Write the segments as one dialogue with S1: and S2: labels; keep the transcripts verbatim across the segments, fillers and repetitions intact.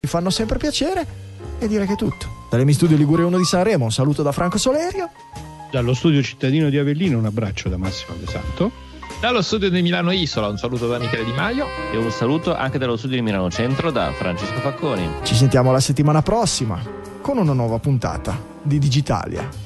S1: mi fanno sempre piacere e direi che è tutto. Dall'Emi Studio Liguria uno di Sanremo un saluto da Franco Solerio.
S2: Dallo studio cittadino di Avellino un abbraccio da Massimo De Santo.
S3: Dallo studio di Milano Isola un saluto da Michele Di Maio.
S4: E un saluto anche dallo studio di Milano Centro da Francesco Facconi.
S1: Ci sentiamo la settimana prossima con una nuova puntata di Digitalia.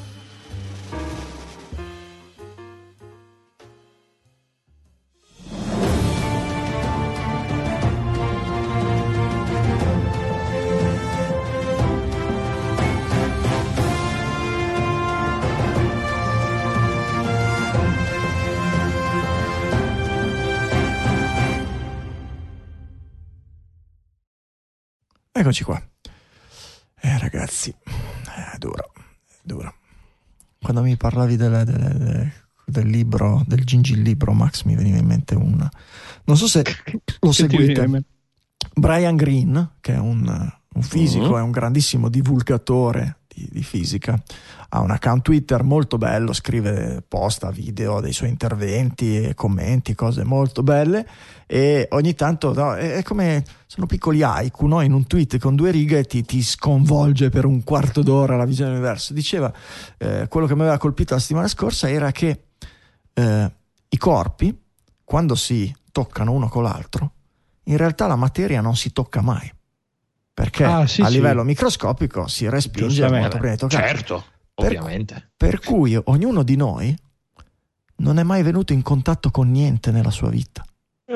S1: Eccoci qua. Eh ragazzi, è duro, è duro. Quando mi parlavi del, del, del libro, del gingillibro, Max, mi veniva in mente un... Non so se lo seguite. Brian Greene, che è un, un fisico, mm-hmm. è un grandissimo divulgatore di, di fisica, ha un account Twitter molto bello, scrive, posta video dei suoi interventi, commenti, cose molto belle, e ogni tanto no, è, è come sono piccoli haiku, no? In un tweet con due righe ti, ti sconvolge per un quarto d'ora la visione dell'universo. Diceva eh, quello che mi aveva colpito la settimana scorsa era che eh, i corpi, quando si toccano uno con l'altro, in realtà la materia non si tocca mai, perché
S2: ah, sì,
S1: a
S2: sì.
S1: livello microscopico si respinge molto prima di toccare.
S3: Certo,
S1: per,
S3: ovviamente.
S1: Per cui ognuno di noi non è mai venuto in contatto con niente nella sua vita.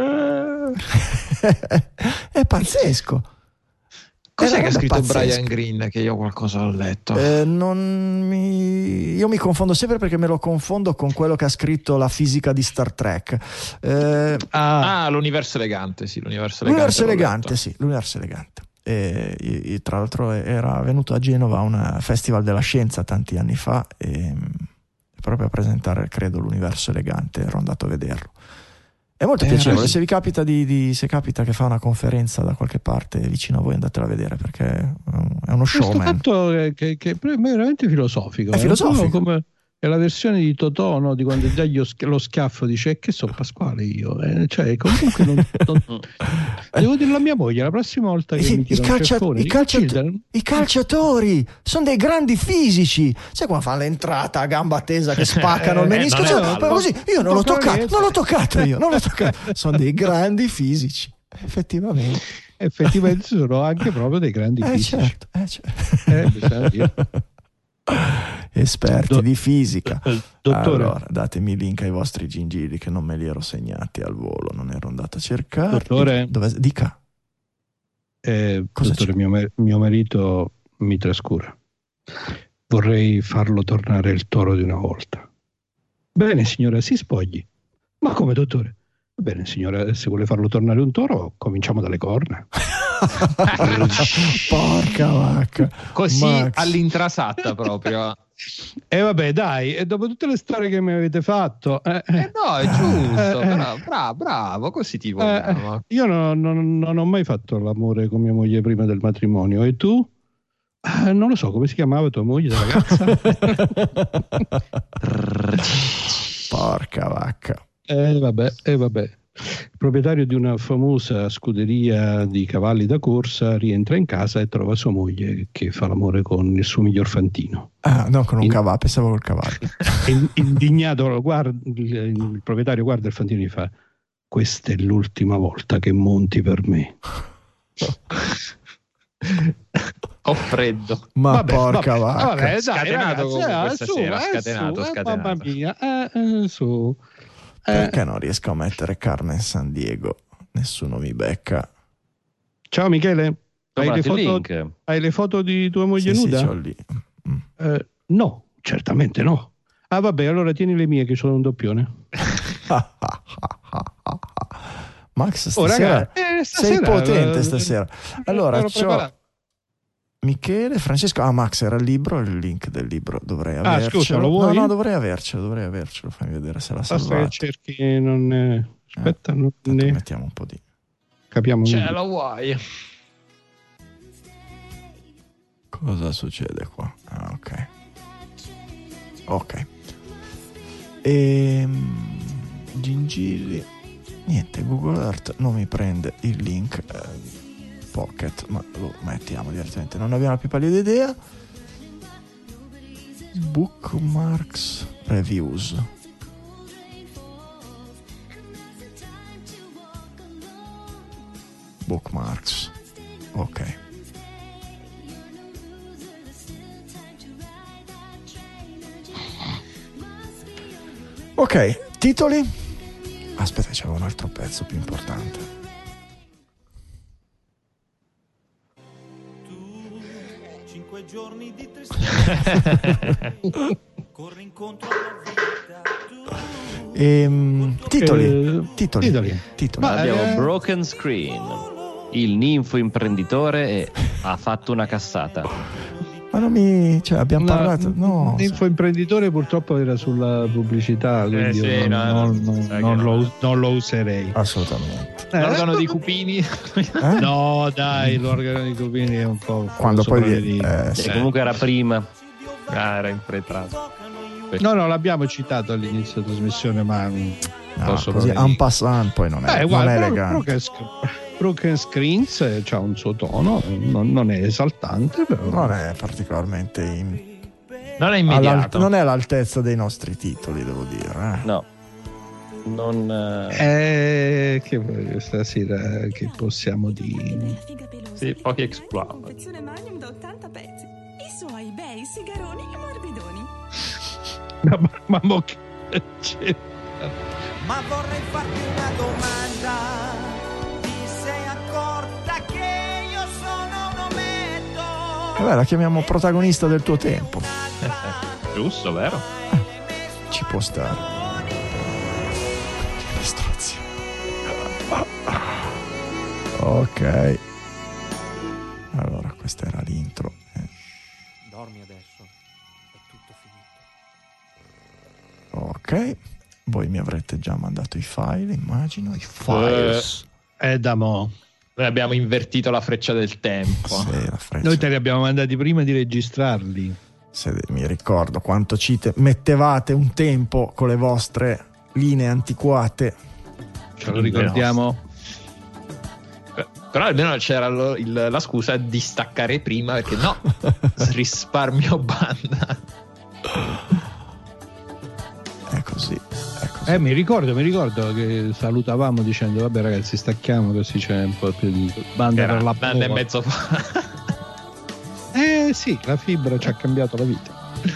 S1: È pazzesco.
S3: Cos'è che ha scritto pazzesca. Brian Greene? Che io qualcosa ho letto.
S1: Eh, non mi... Io mi confondo sempre perché me lo confondo con quello che ha scritto la fisica di Star Trek. Eh...
S3: Ah, ah, l'universo elegante, sì, l'universo elegante.
S1: L'universo elegante, sì, l'universo elegante. E, e, tra l'altro era venuto a Genova a un festival della scienza tanti anni fa e proprio a presentare, credo, l'universo elegante. Ero andato a vederlo. È molto eh, piacevole, se vi capita di, di se capita che fa una conferenza da qualche parte vicino a voi, andatela a vedere perché è uno showman.
S2: Questo fatto che, che è veramente filosofico.
S1: È filosofico.
S2: È come è la versione di Totò, no? Di quando dagli lo schiaffo dice che so Pasquale io. Eh, cioè comunque non, non... devo dirlo a mia moglie la prossima volta che I, mi tira
S1: i,
S2: un
S1: calcia,
S2: ceffone,
S1: i, calcia, i calciatori sono dei grandi fisici. Sai quando fanno l'entrata a gamba tesa che spaccano il menisco?
S3: Eh,
S1: cioè, così io non l'ho toccato, non l'ho toccato io, non l'ho toccato. Sono dei grandi fisici, effettivamente.
S2: Effettivamente sono anche proprio dei grandi
S1: eh,
S2: fisici.
S1: Certo, eh, certo.
S2: Eh, bisogna dire.
S1: Esperti Do- di fisica.
S2: Dottore,
S1: allora datemi link ai vostri gingilli che non me li ero segnati al volo, non ero andato a cercare.
S2: Dottore,
S1: dove dica.
S2: Eh, dottore, mio, mio marito mi trascura. Vorrei farlo tornare il toro di una volta. Bene, signora, si spogli. Ma come, dottore? Bene, signora, se vuole farlo tornare un toro, cominciamo dalle corna.
S1: Porca vacca.
S3: Così
S1: Max.
S3: all'intrasatta proprio.
S2: E eh vabbè, dai, e dopo tutte le storie che mi avete fatto, eh,
S3: eh no, è giusto.
S2: eh,
S3: bravo, bravo, bravo, così ti vogliamo.
S2: Eh, io no, no, non ho mai fatto l'amore con mia moglie prima del matrimonio. E tu? Eh, non lo so, come si chiamava tua moglie, ragazza?
S1: Porca vacca.
S2: Eh vabbè, eh vabbè. Il proprietario di una famosa scuderia di cavalli da corsa rientra in casa e trova sua moglie che fa l'amore con il suo miglior fantino.
S1: Ah, no, con un in... cavallo, pensavo col cavallo.
S2: Indignato, guarda, il, il proprietario guarda il fantino e gli fa: questa è l'ultima volta che monti per me.
S3: Ho freddo.
S1: Ma
S2: vabbè,
S1: porca
S2: vabbè,
S1: vacca.
S2: vabbè, dai,
S3: scatenato
S2: ragazzi, eh,
S3: questa
S2: su,
S3: sera,
S2: eh,
S3: scatenato,
S2: su,
S3: scatenato.
S2: Eh, mamma mia, eh, eh, su.
S1: Perché non riesco a mettere Carmen San Diego? Nessuno mi becca.
S2: Ciao Michele, hai le, foto, hai le foto di tua moglie
S1: sì,
S2: nuda?
S1: Sì, ce l'ho lì. Mm.
S2: Eh, no, certamente no. Ah vabbè, allora tieni le mie che sono un doppione.
S1: Max, stasera,
S2: oh, raga, eh, stasera
S1: sei potente
S2: eh,
S1: stasera. Allora, c'ho Michele, Francesco. Ah, Max, era il libro, il link del libro dovrei avercelo.
S2: Ah, scusa, lo vuoi?
S1: No, no, dovrei avercelo, dovrei avercelo. Fammi vedere se l'ha salvato.
S2: Basta che cerchi, non è... Aspetta, eh, non ne...
S1: mettiamo un po' di...
S2: Capiamo.
S3: Ce lo vuoi?
S1: Cosa succede qua? Ah, ok. Ok. Ehm... Gingilli. Niente, Google Earth non mi prende il link. Eh, Pocket, ma lo mettiamo direttamente, non abbiamo la più pallida idea. Bookmarks Reviews. Bookmarks, ok. Ok, titoli. Aspetta, c'era un altro pezzo più importante.
S5: Tu, cinque giorni di tristezza, corri incontro alla vita. Tu,
S1: Ehm, titoli,
S2: Eh,
S1: titoli,
S2: titoli.
S1: titoli.
S2: Ma-
S4: Abbiamo
S2: eh.
S4: Broken Screen, il ninfo imprenditore e ha fatto una cassata.
S1: Ma non mi, cioè, abbiamo
S2: La-
S1: parlato, no.
S2: L'infoimprenditore purtroppo era sulla pubblicità, quindi
S6: sì,
S2: io
S6: no,
S2: non,
S6: no,
S2: non-
S6: sai
S2: non
S6: che
S2: lo,
S6: no.
S2: non lo userei.
S1: Assolutamente.
S2: Eh,
S6: L'organo dei cupini.
S1: Eh?
S2: No, dai, l'organo di Cupini è un po'
S1: Quando poi
S2: sopra le
S1: vi-
S2: righe.
S1: eh, sì.
S4: E comunque era prima.
S6: Ah, era impretrato.
S2: No, no, l'abbiamo citato all'inizio della trasmissione, ma mm,
S1: No,
S2: posso
S1: così
S2: proprio
S1: en
S2: dire.
S1: passant poi non è,
S2: Eh,
S1: non
S2: guarda,
S1: è
S2: Bro-
S1: elegante.
S2: Broken, Sc- Broken Screens eh, c'ha un suo tono, non, non è esaltante, però
S1: Non è particolarmente in-
S6: Non è
S1: all'alt-
S6: immediato.
S1: non è all'altezza dei nostri titoli, devo dire. eh.
S4: No, non. eh,
S2: Eh, che vuoi stasera che possiamo dire?
S6: Sì, pochi exploit.
S7: Confezione Magnum da ottanta pezzi. I suoi bei sigaroni e morbidoni.
S2: Ma, ma, ma mo che c'è?
S5: Ma vorrei farti una domanda. Ti sei accorta che io sono un ometto?
S1: Vabbè, la chiamiamo protagonista del tuo tempo.
S6: Giusto, vero?
S1: Ci può stare. Che strazio. Ok. Allora, questa era l'intro. eh.
S5: Dormi adesso, è tutto finito.
S1: Ok. Voi mi avrete già mandato i file, immagino. I files.
S2: È da mo.
S6: Noi abbiamo invertito la freccia del tempo.
S1: Sì, la freccia.
S2: Noi te li abbiamo mandati prima di registrarli.
S1: Se mi ricordo quanto ci te- mettevate un tempo con le vostre linee antiquate.
S2: Ce lo ricordiamo.
S6: Però almeno c'era lo- il- la scusa di staccare prima, perché no, risparmio banda.
S1: È così, è così.
S2: Eh, mi ricordo, mi ricordo che salutavamo dicendo vabbè ragazzi stacchiamo così c'è un po' più di banda
S6: Era
S2: per la
S6: un anno e
S2: prova.
S6: mezzo fa.
S2: Eh sì, la fibra ci ha cambiato la vita.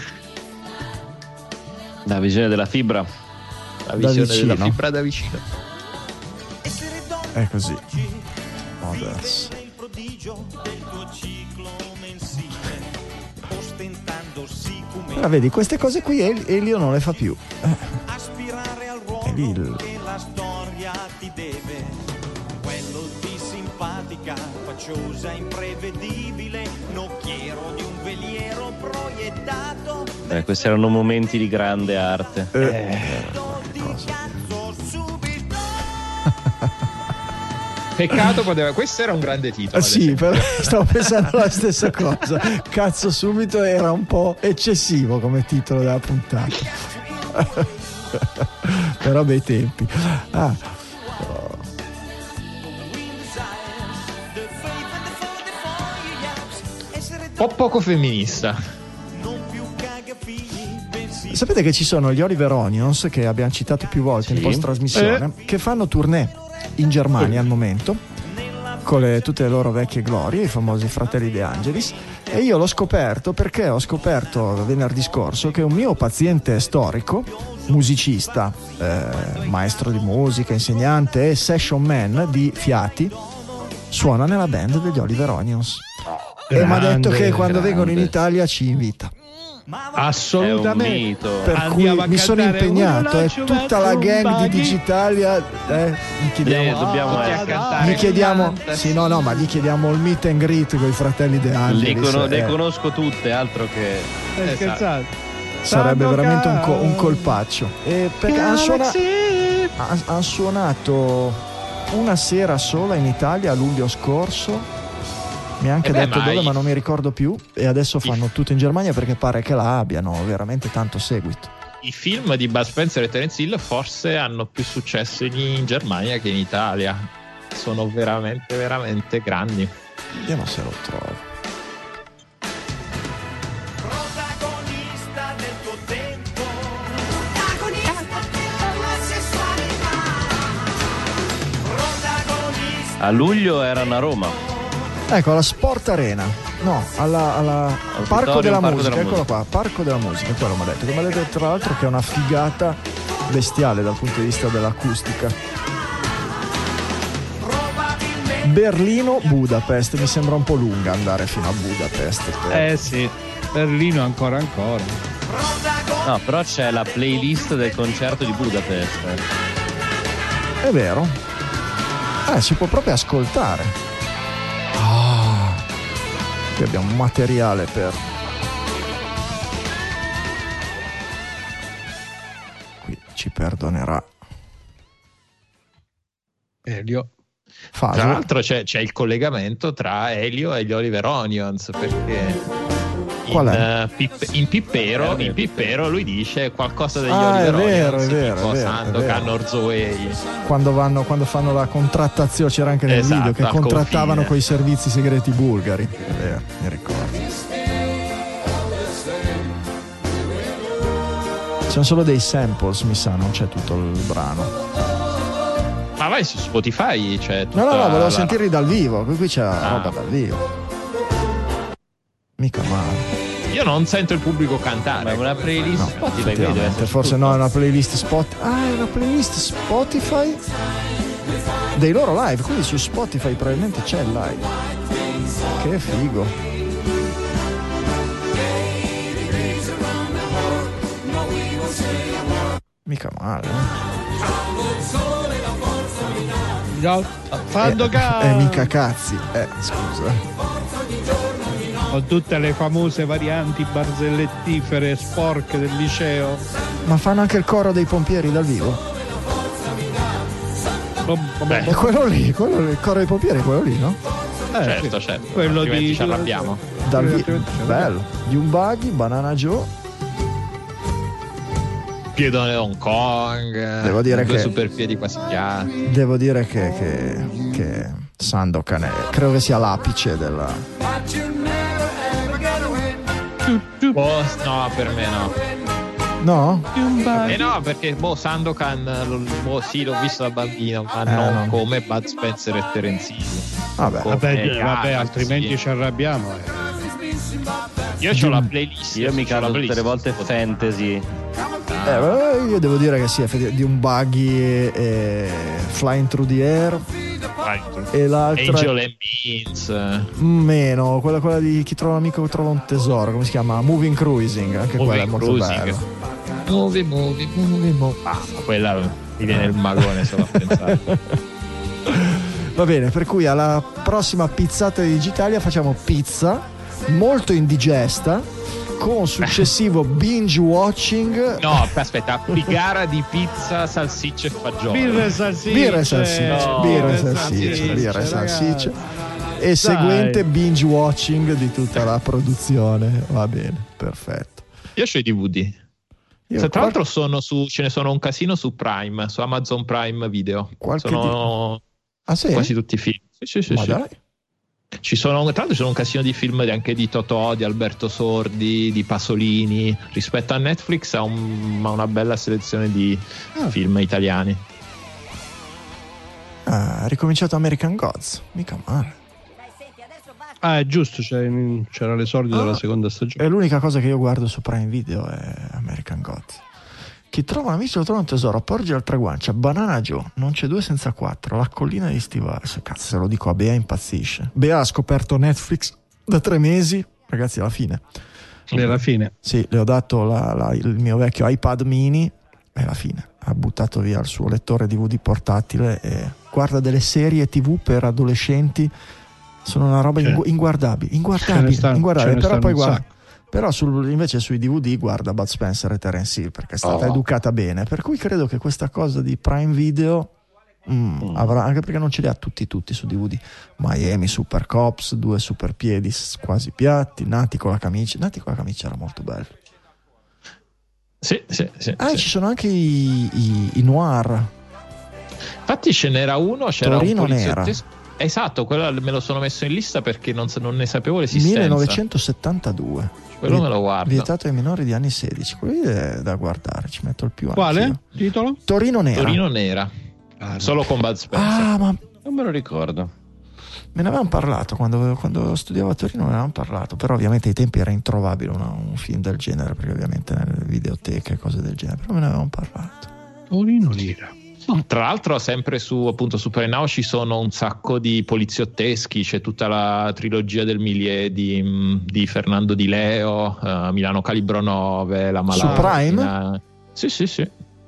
S4: La visione della fibra.
S6: La visione
S1: vicino.
S6: della fibra da vicino.
S5: Essere donna
S1: È così.
S5: oggi,
S1: Mothers.
S5: vivere il prodigio del tuo ciclo mensile, ostentando siccome
S1: Ora vedi, queste cose qui El- Elio non le fa più. Eh,
S5: aspirare al
S1: È lì il-
S5: ruolo che la storia ti deve, quello di simpatica, facciosa, imprevedibile, nocchiero di un veliero proiettato,
S4: Eh, questi erano momenti di grande arte.
S1: eh,
S5: di
S1: cosa.
S5: cazzo subito.
S6: Peccato, poteva. Questo era un grande titolo.
S1: Eh,
S6: ad
S1: sì,
S6: esempio.
S1: però stavo pensando la stessa cosa. Cazzo subito era un po' eccessivo come titolo della puntata. Però bei tempi. Ah,
S6: Un po' poco femminista.
S1: sapete che ci sono gli Oliver Onions, che abbiamo citato più volte in
S4: Sì.
S1: post trasmissione, che fanno tournée in Germania al momento con le- tutte le loro vecchie glorie, i famosi Fratelli De Angelis. E io l'ho scoperto perché ho scoperto venerdì scorso che un mio paziente storico, musicista, eh, maestro di musica, insegnante e session man di fiati, suona nella band degli Oliver Onions. E mi ha detto che quando
S4: grande.
S1: vengono in Italia ci invita.
S4: È un
S2: Assolutamente.
S4: mito.
S1: Per
S2: Andiamo
S1: cui
S2: a
S1: mi sono
S2: cantare
S1: impegnato,
S2: Uno
S1: è
S2: Lacio
S1: tutta la gang di
S2: Buggy.
S1: Digitalia. Eh, gli chiediamo,
S4: Eh, dobbiamo
S6: Tutti a
S4: eh,
S6: cantare.
S1: gli chiediamo,
S6: Cantante.
S1: sì, no, no, ma gli chiediamo il meet and greet con i Fratelli De
S4: Le,
S1: Angelis.
S4: cono- le
S1: eh,
S4: conosco tutte, altro che.
S2: Eh, scherzate.
S1: sarebbe
S2: Santo
S1: veramente un, co- un
S2: Cal-
S1: colpaccio. E perché hanno suona-
S2: Galaxy.
S1: han- han suonato una sera sola in Italia a luglio scorso. Mi ha anche
S6: Eh beh,
S1: detto
S6: ma
S1: dove,
S6: i-
S1: ma non mi ricordo più. E adesso
S6: I-
S1: fanno tutto in Germania perché pare che là abbiano veramente tanto seguito.
S6: I film di Bud Spencer e Terence Hill forse hanno più successo in, in Germania che in Italia. Sono veramente, veramente grandi.
S1: Vediamo se lo trovo.
S5: Protagonista del tuo tempo, protagonista della sessualità, protagonista.
S4: A luglio erano a Roma.
S1: Ecco, alla Sport Arena. No, alla, alla Parco della
S4: Parco
S1: Musica,
S4: della
S1: eccolo
S4: Musica.
S1: qua, Parco della Musica, quello mi ha detto. Che mi ha detto tra l'altro che è una figata bestiale dal punto di vista dell'acustica. Berlino, Budapest, mi sembra un po' lunga andare fino a Budapest. Per...
S2: Eh sì, Berlino ancora ancora.
S4: No, però c'è la playlist del concerto di Budapest.
S1: È vero. Eh, si può proprio ascoltare. Ah, qui abbiamo un materiale per... Qui ci perdonerà
S2: Elio.
S1: Faso.
S6: Tra l'altro c'è, c'è il collegamento tra Elio e gli Oliver Onions, perché
S1: Qual
S6: in,
S1: è?
S6: uh, Pip- in Pippero, in Pippero lui dice qualcosa degli
S1: Ah, è
S6: Oliver
S1: vero,
S6: Onions,
S1: è vero,
S6: tipo
S1: è vero, è
S6: Sandokan,
S1: vero.
S6: Orzoway.
S1: Quando, vanno, quando fanno la contrattazione, c'era anche nel
S6: Esatto,
S1: video che
S6: al
S1: contrattavano
S6: confine.
S1: con i servizi segreti bulgari. È vero, mi ricordo. Ci sono solo dei samples, mi sa, non c'è tutto il brano.
S6: Ma vai su Spotify, c'è tutta
S1: No, no, no, volevo
S6: la-
S1: sentirli dal vivo. Qui c'è
S6: Ah.
S1: roba dal vivo. Mica male.
S6: Io non sento il pubblico cantare.
S4: Ma è una playlist
S1: No,
S4: Spotify, quindi deve
S1: effettivamente,
S4: essere
S1: forse
S4: tutto.
S1: no, è una playlist Spotify. Ah, è una playlist Spotify dei loro live, quindi su Spotify probabilmente c'è il live. Che figo. Mica male.
S2: Sandokan!
S1: Eh, eh, mica cazzi. Eh, scusa.
S2: Con tutte le famose varianti barzellettifere sporche del liceo.
S1: Ma fanno anche il coro dei pompieri dal vivo?
S6: Beh,
S1: È quello lì, quello lì, il coro dei pompieri è quello lì, no?
S2: Eh,
S6: certo,
S2: sì.
S6: certo.
S2: Quello
S6: altrimenti
S2: di
S6: ci arrabbiamo.
S1: Dal vi-
S2: Altrimenti ce l'abbiamo.
S1: bello. Di un buggy, Banana Joe.
S6: Piedone Hong Kong.
S1: Devo dire
S6: due
S1: che-
S6: superpiedi quasi piatti.
S1: Devo dire che, che, che Sandokan è, credo che sia l'apice della...
S6: Oh, no, per me no.
S1: No?
S6: Eh no, perché boh, Sandokan, lo- boh, sì, l'ho visto da bambino, ma
S1: Eh,
S6: non
S1: no.
S6: come Bud Spencer e Terence Hill.
S1: Vabbè.
S6: Come
S2: Vabbè,
S6: gli
S2: vabbè,
S6: altri.
S2: altrimenti ci arrabbiamo. eh.
S6: Io ho la playlist.
S4: Io mi
S6: c'ho la
S4: cado tutte
S6: playlist.
S4: le volte fantasy.
S1: Eh, beh, io devo dire che sì, effettivamente, di un buggy e, e Flying Through the Air
S6: Vai,
S1: e l'altra
S6: Angel and Beans.
S1: meno, quella, quella di Chi trova un amico trova un tesoro, come si chiama? Moving Cruising, anche quella è
S6: Moving
S1: molto
S6: Cruising.
S1: bella.
S6: Muovi, muovi, muovi, muovi. Ah, quella mi viene il magone solo a pensare.
S1: Va bene, per cui alla prossima pizzata di Digitalia facciamo pizza molto indigesta con successivo binge watching.
S6: No, aspetta, gara di pizza, salsicce e fagioli.
S2: Birra e salsicce.
S1: Birra e salsicce,
S2: No,
S1: birra e
S2: birra
S1: salsicce, birra e salsicce.
S2: ragazzi.
S1: E seguente binge watching di tutta la produzione. Va bene, perfetto.
S6: Io ho i D V D.
S1: Io
S6: Se, tra
S1: qual-
S6: l'altro sono su, ce ne sono un casino su Prime, su Amazon Prime Video.
S1: Qualche
S6: sono
S1: Ah sì?
S6: quasi tutti film. Sì, sì, sì,
S1: Ma
S6: sì.
S1: dai.
S6: Ci sono, tra l'altro ci sono un casino di film anche di Totò, di Alberto Sordi, di Pasolini. Rispetto a Netflix ha, un- ha una bella selezione di
S1: Ah.
S6: film italiani.
S1: Ah, ha ricominciato American Gods. Mica male.
S2: Ah, è giusto, c'è- c'era l'esordio della seconda stagione.
S1: E l'unica cosa che io guardo su Prime Video è American Gods. Chi trova un amico trova un tesoro, porge al traguancia, Banana Joe, non c'è due senza quattro, la collina di Stivale. Se cazzo se lo dico a Bea impazzisce. Bea ha scoperto Netflix da tre mesi, ragazzi, alla fine.
S2: E alla fine.
S1: Sì, le ho dato la- la- il mio vecchio iPad mini e alla fine ha buttato via il suo lettore D V D portatile e guarda delle serie tivù per adolescenti. Sono una roba
S2: Cioè,
S1: ingu- inguardabile,
S2: ce ne
S1: inguardabile,
S2: sta-
S1: inguardabile.
S2: ce ne
S1: Però
S2: stanno
S1: poi
S2: un
S1: guarda,
S2: sacco.
S1: però sul- invece sui D V D guarda Bud Spencer e Terence Hill perché è stata
S6: Oh.
S1: educata bene. Per cui credo che questa cosa di Prime Video mm, avrà, anche perché non ce li ha tutti tutti su D V D. Miami Super Cops, due super piedi s- quasi piatti, Nati con la camicia. Nati con la camicia era molto bello.
S6: Sì, sì, sì.
S1: Ah,
S6: sì.
S1: ci sono anche i, i- i noir.
S6: Infatti ce n'era uno, c'era
S1: Torino
S6: un
S1: nera.
S6: poliziottesco. Esatto, quello me lo sono messo in lista perché non, non ne sapevo l'esistenza.
S1: millenovecentosettantadue.
S6: Quello me lo guardo.
S1: Vietato ai minori di anni sedici. Quello è da guardare, ci metto il più.
S2: Quale?
S1: Anch'io.
S2: Titolo?
S1: Torino Nera.
S6: Torino Nera. Ah, solo con Bud Spencer.
S1: Ah, ma
S4: Non me lo ricordo.
S1: me ne avevamo parlato quando, quando studiavo a Torino, me ne avevamo parlato, però ovviamente ai tempi era introvabile una, un film del genere, perché ovviamente nelle videoteche e cose del genere, però me ne avevamo parlato.
S2: Torino Nera.
S6: Tra l'altro sempre su appunto su Prime Now ci sono un sacco di poliziotteschi, c'è tutta la trilogia del Milieu di, di Fernando Di Leo, uh, Milano Calibro nove, La Malata.
S1: Su Prime?
S6: Sì, sì, sì.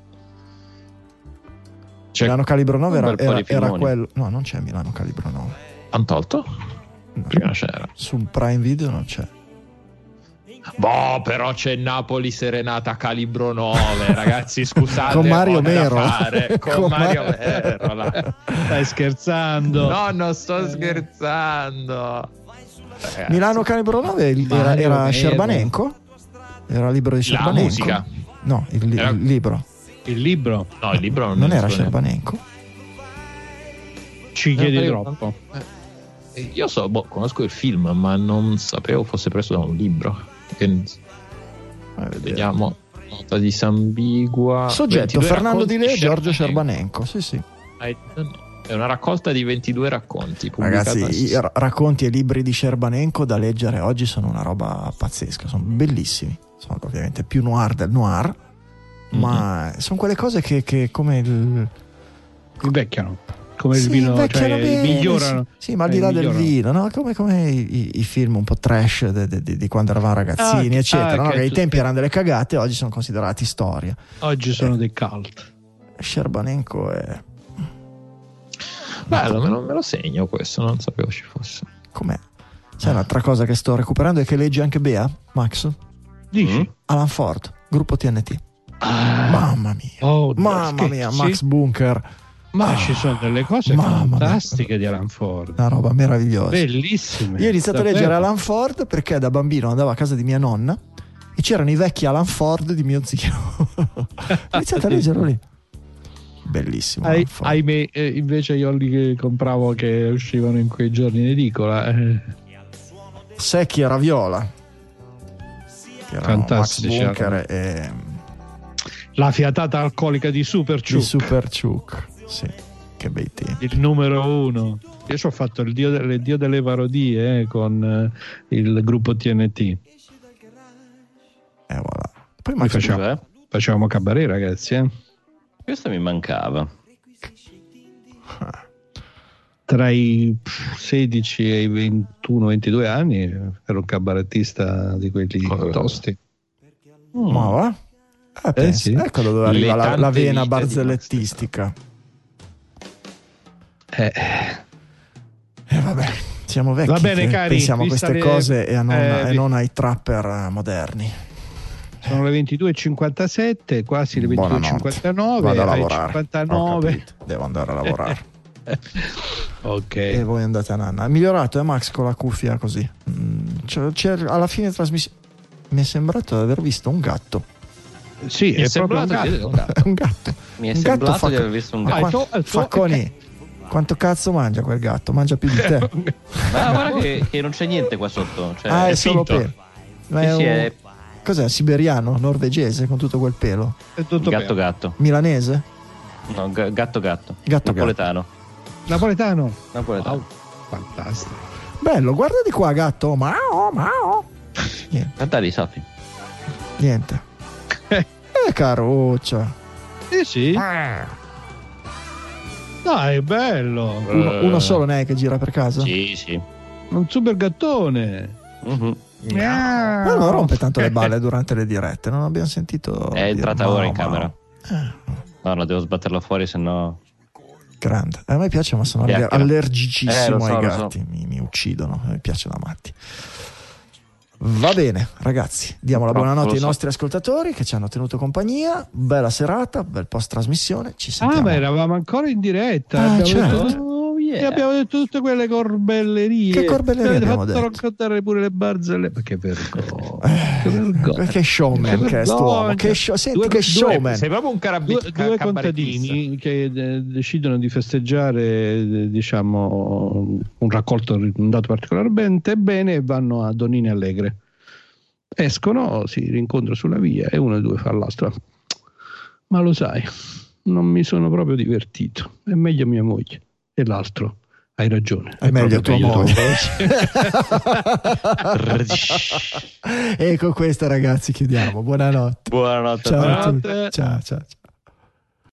S6: C'è...
S1: Milano Calibro nove era,
S4: un bel po'
S1: era,
S4: di
S1: era
S4: filmoni.
S1: quello. No, non c'è Milano Calibro nove.
S6: Han tolto?
S1: No.
S6: Prima c'era.
S1: Su Prime Video non c'è.
S6: Boh, però c'è Napoli Serenata Calibro nove, ragazzi, scusate.
S1: Con Mario
S6: ho da
S1: Mero.
S6: fare. Con,
S1: Con
S6: Mario
S1: Mar-
S6: Mero. là.
S2: Stai scherzando?
S6: No, non sto scherzando. Ragazzi.
S1: Milano Calibro nove era,
S2: Mario
S1: era
S2: Mero.
S1: Scerbanenko? Era il libro di
S6: La
S1: Scerbanenko?
S6: musica.
S1: No, il, li-
S6: Era-
S1: il libro.
S2: Il libro?
S6: No, il libro non,
S1: Non era
S6: so neanche.
S1: Scerbanenko?
S2: Ci chiedi
S6: Eh,
S2: troppo.
S6: Eh, Io so, boh, conosco il film, ma non sapevo fosse preso da un libro. Che-
S1: Vai a vedere.
S6: Vediamo. Nota disambigua.
S1: Soggetto
S6: ventidue
S1: Fernando
S6: racconti
S1: Di Leo e Giorgio
S6: Scerbanenko.
S1: Scerbanenko. Sì, sì.
S6: I don't know. È una raccolta di ventidue racconti. pubblicata
S1: Ragazzi, i
S6: su-
S1: ra- racconti e libri di Scerbanenko da leggere oggi sono una roba pazzesca, sono bellissimi. Sono ovviamente più noir del noir, ma sono quelle cose che, che come il,
S2: Invecchiano. Come il
S1: Sì,
S2: vino,
S1: invecchiano
S2: cioè
S1: bene,
S2: migliorano.
S1: Sì, sì, ma al di
S2: Eh,
S1: là del
S2: migliorano.
S1: vino, no? Come, come i, i film un po' trash de- de- de- di quando eravamo ragazzini,
S2: Ah,
S1: eccetera,
S2: ah,
S1: no?
S2: che
S1: Che ai
S2: tu-
S1: tempi erano delle cagate, oggi sono considerati storia.
S2: Oggi sono dei cult.
S1: Scerbanenko è.
S6: Bello, me lo, me lo segno questo, non sapevo ci fosse.
S1: Com'è? C'è un'altra cosa che sto recuperando e che leggi anche Bea, Max?
S2: Dici?
S6: Mm?
S1: Alan Ford, gruppo T N T. Mamma mia.
S2: Oh,
S1: Mamma
S2: che-
S1: mia,
S2: sì.
S1: Max Bunker.
S2: Ma
S1: Ah,
S2: ci sono delle cose
S1: mamma mia.
S2: fantastiche di Alan Ford.
S1: Una roba meravigliosa.
S2: Bellissime.
S1: Io ho iniziato
S2: Davvero.
S1: a leggere Alan Ford perché da bambino andavo a casa di mia nonna e c'erano i vecchi Alan Ford di mio zio. Ho iniziato a leggerlo lì. Bellissimo.
S2: Ai-
S1: Alan Ford.
S2: ahimè, eh, invece io li che compravo che uscivano in quei giorni in edicola. eh.
S1: Secchi e Raviola. Che erano Max
S2: Fantastici,
S1: Bunker
S2: erano.
S1: e
S2: La fiatata alcolica di Super
S1: di
S2: Chuck,
S1: Super Chuck. Sì, che bei tempi.
S2: il numero uno. Io ci ho fatto il dio, delle- dio delle parodie eh, con eh, il gruppo T N T.
S1: E voilà. Poi
S2: Noi
S1: Max
S2: facciamo,
S4: Cos'è?
S2: facevamo cabaret, ragazzi. Eh.
S4: Questo mi mancava.
S2: Tra i pff, sedici e i ventuno ventidue anni ero un cabarettista di quelli
S6: Oh.
S2: tosti.
S1: Ma va? Eh, pensa,
S2: sì.
S1: Ecco da dove
S6: Le
S1: arriva la,
S6: tante
S1: la vena
S6: vite di
S1: barzellettistica.
S2: Eh,
S1: E vabbè, siamo vecchi.
S2: Va bene,
S1: che
S2: cari,
S1: pensiamo a
S2: vista
S1: queste
S2: le-
S1: cose e, a non,
S2: eh,
S1: e
S2: vi-
S1: non ai trapper eh, moderni.
S2: sono le ventidue e cinquantasette, quasi le ventidue e
S1: Buonanotte.
S2: cinquantanove.
S1: Vado a
S2: alle
S1: lavorare. Ho
S2: cinquantanove.
S1: capito, devo andare a lavorare.
S2: Ok.
S1: E voi andate a nanna. È migliorato, eh, Max, con la cuffia così. Mm, c'è- c'è- alla fine trasmissione mi è sembrato di aver visto un gatto.
S2: Sì,
S6: Mi è
S2: è proprio un
S6: sembrato
S2: gatto.
S6: che un gatto.
S1: È un gatto.
S4: Mi è
S1: Un gatto
S4: sembrato
S1: fa-
S4: di aver visto un
S2: Ah,
S4: gatto.
S2: il tuo- il tuo-
S1: Facconi, quanto cazzo mangia quel gatto? Mangia più di te.
S4: Ma guarda che, che non c'è niente qua sotto. Cioè,
S1: ah, è,
S6: è
S1: solo
S6: finto.
S1: pelo. Ma
S4: sì,
S1: è
S4: sì,
S1: un-
S4: è
S1: Cos'è? Siberiano? Norvegese con tutto quel pelo?
S2: È tutto
S4: gatto
S2: bene.
S4: gatto.
S1: Milanese?
S4: No, ga- gatto gatto.
S1: Gatto
S4: Napoletano.
S2: Napoletano.
S4: Napoletano.
S2: Wow, fantastico.
S1: Bello, guarda di qua, gatto. Mao, mao. Niente.
S4: Guarda lì, Safi.
S1: Niente. Eh, caruccia.
S2: Eh sì. Dai, è bello.
S1: Uno, uno solo ne è che gira per casa?
S4: Sì, sì.
S2: Un super gattone.
S4: Mhm.
S1: Ma non rompe tanto le balle durante le dirette, non abbiamo sentito.
S4: È
S1: dire
S4: entrata
S1: mao,
S4: ora in
S1: mao.
S4: camera.
S1: Eh,
S4: No, no, devo sbatterla fuori, sennò.
S1: grande. A me piace, ma sono aller-
S4: Chiacchiera.
S1: allergicissimo
S4: Eh, lo so,
S1: ai
S4: lo so.
S1: gatti. Mi, mi uccidono. Mi piace da matti. Va bene, ragazzi. Diamo la
S4: Purtroppo
S1: buonanotte
S4: lo
S1: ai
S4: so.
S1: nostri ascoltatori che ci hanno tenuto compagnia. Bella serata, bel post trasmissione. Ci
S2: Ah,
S1: sentiamo.
S2: ma eravamo ancora in diretta.
S1: Ah,
S2: Abbiamo
S1: certo.
S2: detto, oh,
S6: yeah.
S2: E abbiamo detto tutte quelle corbellerie.
S1: Che corbellerie abbiamo
S2: fatto
S1: detto?
S2: raccontare pure le barzellette. Ma che vergogna, che vergogna.
S1: Che showman che è st'uomo, che show, senti
S2: due,
S1: che
S2: due,
S1: showman.
S6: Sei proprio un carabbi-
S2: due,
S6: ca-
S2: due contadini che eh, decidono di festeggiare eh, diciamo un raccolto andato particolarmente bene e vanno a Donine Allegre. Escono, si rincontrano sulla via e uno dei due fa all'altro: ma lo sai, non mi sono proprio divertito, è meglio mia moglie. E l'altro: hai ragione,
S1: è, è meglio tua moglie.
S2: moglie.
S1: E con questa, ragazzi, chiudiamo. Buonanotte.
S3: Buonanotte
S1: Ciao
S3: a
S1: a tutti.
S2: Buonanotte.
S1: Ciao ciao ciao.